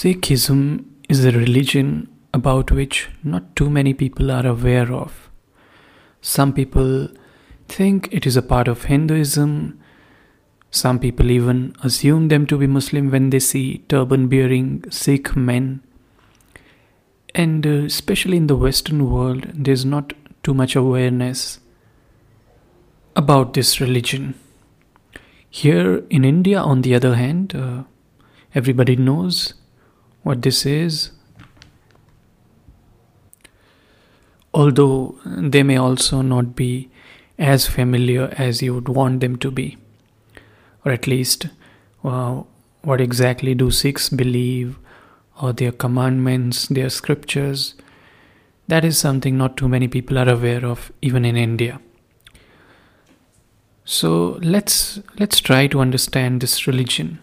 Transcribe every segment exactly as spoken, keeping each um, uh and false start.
Sikhism is a religion about which not too many people are aware of. Some people think it is a part of Hinduism. Some people even assume them to be Muslim when they see turban-bearing Sikh men. And uh, especially in the Western world, there's not too much awareness about this religion. Here in India, on the other hand, uh, everybody knows what this is. Although they may also not be as familiar as you would want them to be. Or at least, uh, what exactly do Sikhs believe, or their commandments, their scriptures. That is something not too many people are aware of, even in India. So let's let's try to understand this religion.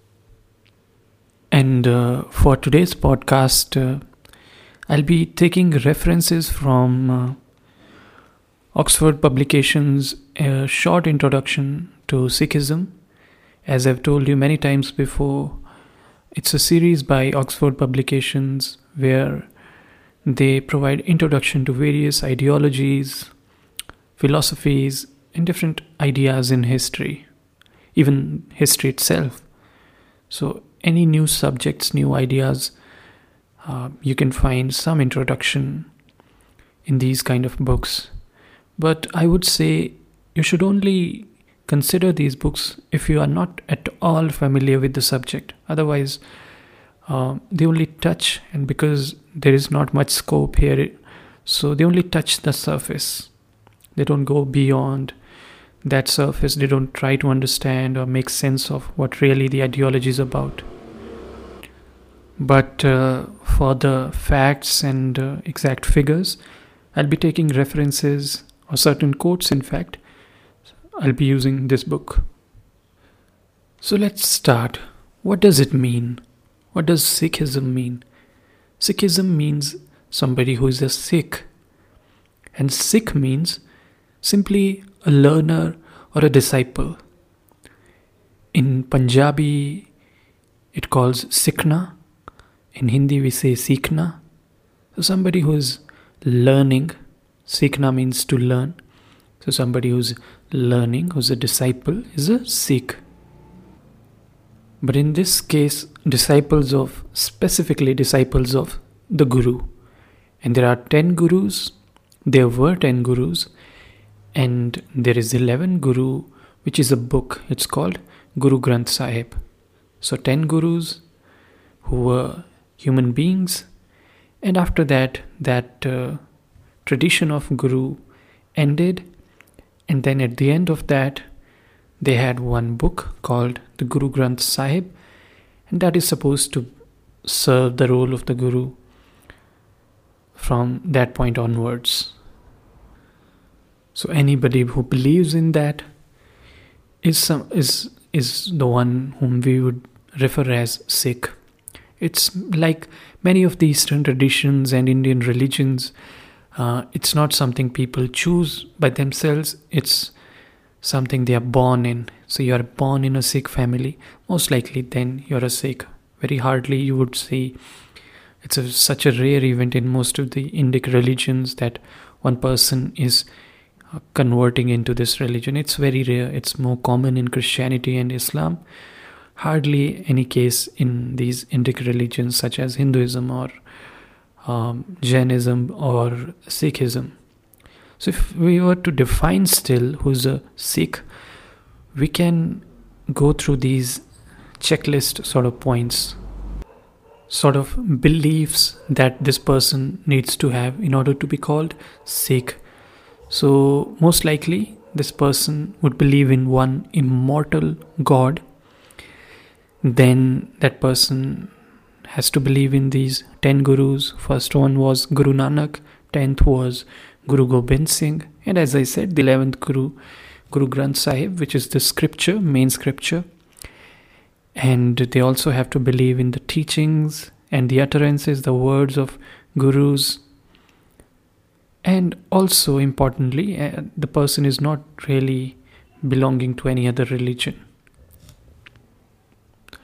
And uh, for today's podcast, uh, I'll be taking references from uh, Oxford Publications' uh, short introduction to Sikhism. As I've told you many times before, it's a series by Oxford Publications where they provide introduction to various ideologies, philosophies, and different ideas in history, even history itself. So any new subjects, new ideas, uh, you can find some introduction in these kind of books. But I would say you should only consider these books if you are not at all familiar with the subject. Otherwise, uh, they only touch, and because there is not much scope here, so they only touch the surface. They don't go beyond that surface. They don't try to understand or make sense of what really the ideology is about. But uh, for the facts and uh, exact figures, I'll be taking references or certain quotes. In fact, I'll be using this book. So let's start. What does it mean? What does Sikhism mean? Sikhism means somebody who is a Sikh. And Sikh means simply a learner or a disciple. In Punjabi, it calls Sikhna. In Hindi, we say Sikhna. So somebody who is learning. Sikhna means to learn. So somebody who's learning, who's a disciple, is a Sikh. But in this case, disciples of, specifically disciples of the Guru. And there are ten Gurus. There were ten Gurus. And there is eleven Guru, which is a book. It's called Guru Granth Sahib. So ten Gurus who were human beings. And after that, that uh, tradition of Guru ended. And then at the end of that, they had one book called the Guru Granth Sahib. And that is supposed to serve the role of the Guru from that point onwards. So anybody who believes in that is some, is is the one whom we would refer as Sikh. It's like many of the Eastern traditions and Indian religions. Uh, it's not something people choose by themselves. It's something they are born in. So you are born in a Sikh family. Most likely then you're a Sikh. Very hardly you would see. It's a, such a rare event in most of the Indic religions that one person is converting into this religion. It's very rare. It's more common in Christianity and Islam. Hardly any case in these Indic religions such as Hinduism or um, Jainism or Sikhism. So if we were to define still who's a Sikh, we can go through these checklist sort of points, sort of beliefs that this person needs to have in order to be called Sikh. So most likely this person would believe in one immortal God. Then that person has to believe in these ten Gurus. First one was Guru Nanak, tenth was Guru Gobind Singh, and as I said, the eleventh Guru, Guru Granth Sahib, which is the scripture, main scripture. And they also have to believe in the teachings and the utterances, the words of Gurus. And also importantly, uh, the person is not really belonging to any other religion.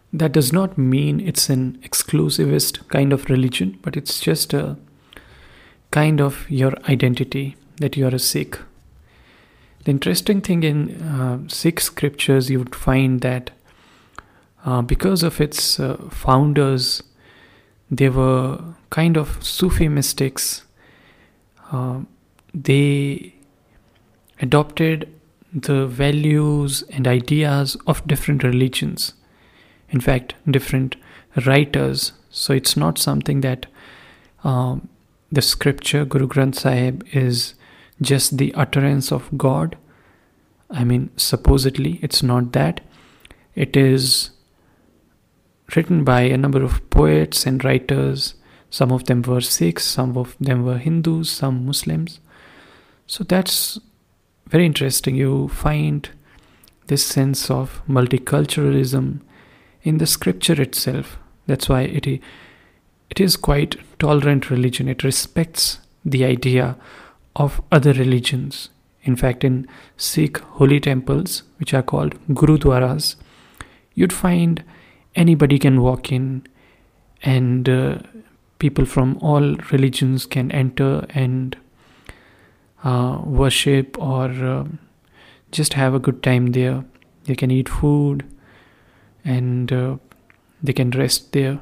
That does not mean it's an exclusivist kind of religion, but it's just a kind of your identity that you are a Sikh. The interesting thing in uh, Sikh scriptures, you would find that uh, because of its uh, founders, they were kind of Sufi mystics. Uh, they adopted the values and ideas of different religions. In fact, different writers. So it's not something that um, the scripture, Guru Granth Sahib, is just the utterance of God. I mean, supposedly, it's not that. It is written by a number of poets and writers. Some of them were Sikhs, some of them were Hindus, some Muslims. So that's very interesting. You find this sense of multiculturalism in the scripture itself. That's why it it is quite tolerant religion. It respects the idea of other religions. In fact, in Sikh holy temples, which are called Gurudwaras, you'd find anybody can walk in, and uh, people from all religions can enter and uh, worship or uh, just have a good time there. They can eat food and uh, they can rest there.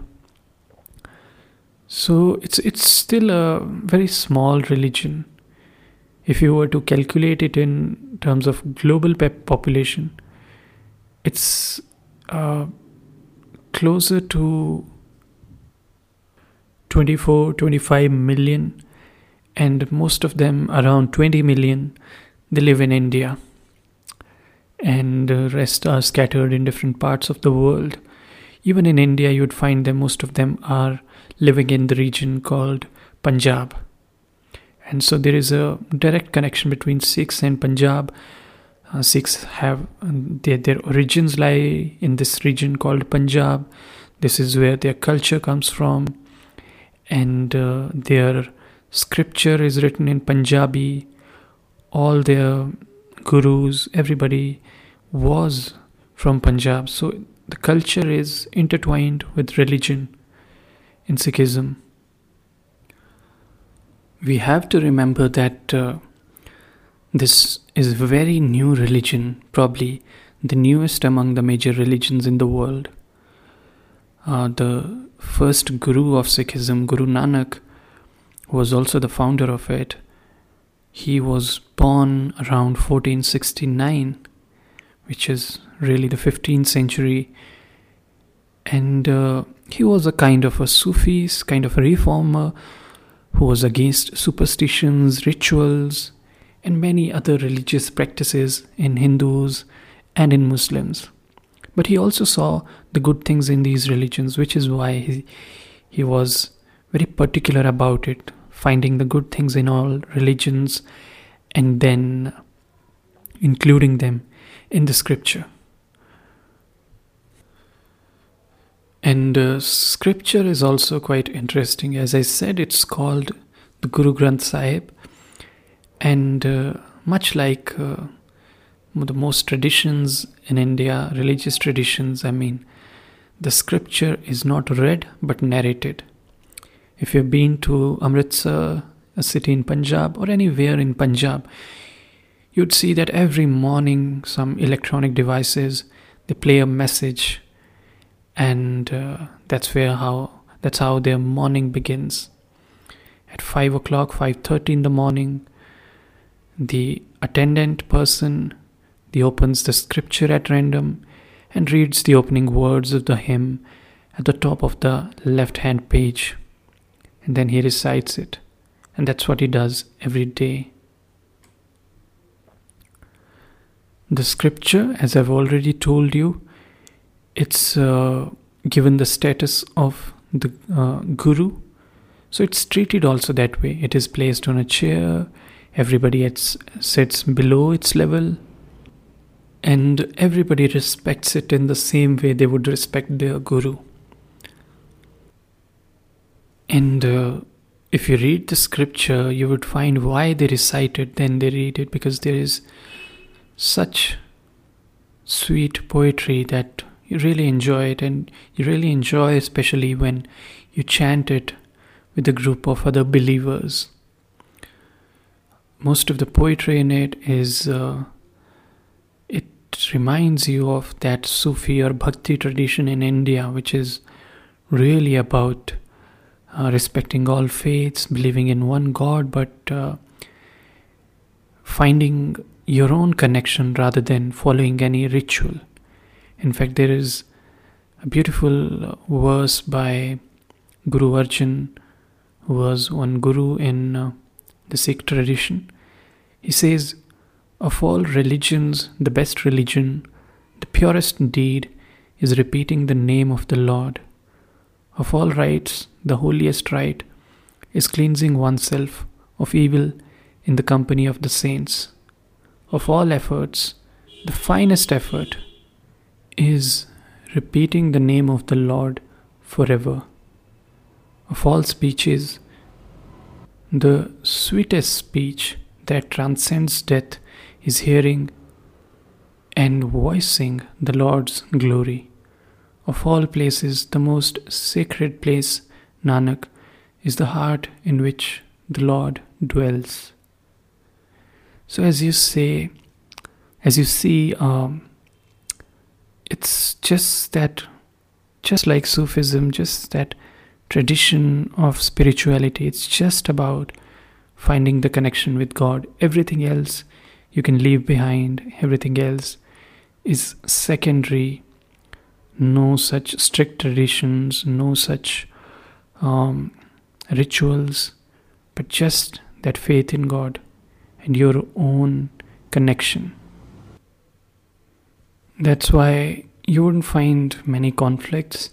So it's it's still a very small religion. If you were to calculate it in terms of global population, it's uh, closer to twenty-four, twenty-five million, and most of them, around twenty million, they live in India, and the rest are scattered in different parts of the world. Even in India, you'd find them, most of them are living in the region called Punjab. And so there is a direct connection between Sikhs and Punjab. Uh, Sikhs have, um, their, their origins lie in this region called Punjab. This is where their culture comes from. And uh, their scripture is written in Punjabi. All their gurus, everybody was from Punjab. So the culture is intertwined with religion in Sikhism. We have to remember that uh, this is a very new religion, probably the newest among the major religions in the world. Uh, the first guru of Sikhism, Guru Nanak, was also the founder of it. He was born around fourteen sixty-nine, which is really the fifteenth century. And uh, he was a kind of a Sufi, kind of a reformer, who was against superstitions, rituals, and many other religious practices in Hindus and in Muslims. But he also saw the good things in these religions, which is why he, he was very particular about it, finding the good things in all religions and then including them in the scripture. And uh, scripture is also quite interesting. As I said, it's called the Guru Granth Sahib. And uh, much like uh, the most traditions in India, religious traditions, I mean, the scripture is not read but narrated. If you've been to Amritsar, a city in Punjab, or anywhere in Punjab, you'd see that every morning some electronic devices, they play a message. And uh, that's where how that's how their morning begins. At five o'clock, five thirty in the morning, the attendant person, he opens the scripture at random and reads the opening words of the hymn at the top of the left-hand page, and then he recites it, and that's what he does every day. The scripture, as I've already told you, it's uh, given the status of the uh, guru, so it's treated also that way. It is placed on a chair, everybody it's, sits below its level, and everybody respects it in the same way they would respect their guru. And uh, if you read the scripture, you would find why they recite it, then they read it, because there is such sweet poetry that you really enjoy it, and you really enjoy especially when you chant it with a group of other believers. Most of the poetry in it is uh, it reminds you of that Sufi or Bhakti tradition in India, which is really about uh, respecting all faiths, believing in one God, but uh, finding your own connection rather than following any ritual. In fact, there is a beautiful verse by Guru Arjan, who was one guru in uh, the Sikh tradition. He says, of all religions, the best religion, the purest deed is repeating the name of the Lord. Of all rites, the holiest rite is cleansing oneself of evil in the company of the saints. Of all efforts, the finest effort is repeating the name of the Lord forever. Of all speeches, the sweetest speech that transcends death is hearing and voicing the Lord's glory. Of all places, the most sacred place, Nanak, is the heart in which the Lord dwells. So as you say, as you see, um, it's just that, just like Sufism, just that tradition of spirituality. It's just about finding the connection with God. Everything else you can leave behind. Everything else is secondary. No such strict traditions, no such um, rituals, but just that faith in God and your own connection. That's why you wouldn't find many conflicts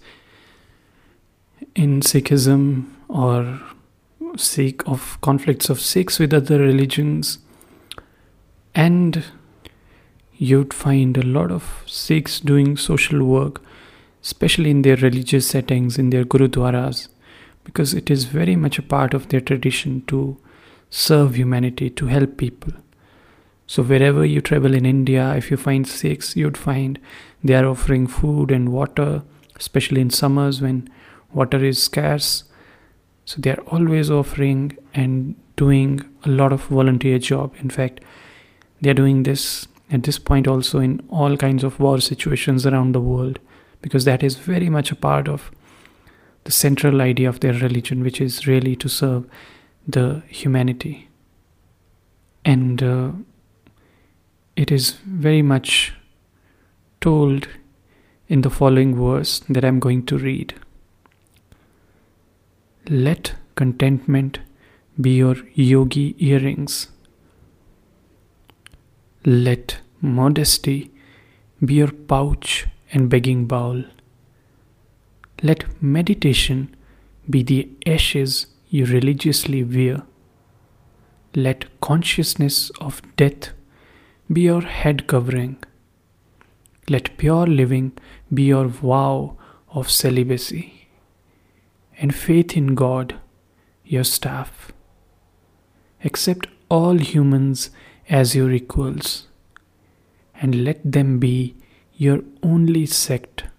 in Sikhism or Sikh of conflicts of Sikhs with other religions, and you'd find a lot of Sikhs doing social work, especially in their religious settings, in their gurudwaras, because it is very much a part of their tradition to serve humanity, to help people. So wherever you travel in India, if you find Sikhs, you'd find they are offering food and water, especially in summers when water is scarce. So they are always offering and doing a lot of volunteer job. In fact, they are doing this at this point also in all kinds of war situations around the world, because that is very much a part of the central idea of their religion, which is really to serve the humanity. And uh, it is very much told in the following verse that I'm going to read. Let contentment be your yogi earrings. Let modesty be your pouch and begging bowl. Let meditation be the ashes you religiously wear. Let consciousness of death be your head covering. Let pure living be your vow of celibacy, and faith in God your staff. Accept all humans as your equals, and let them be your only sect.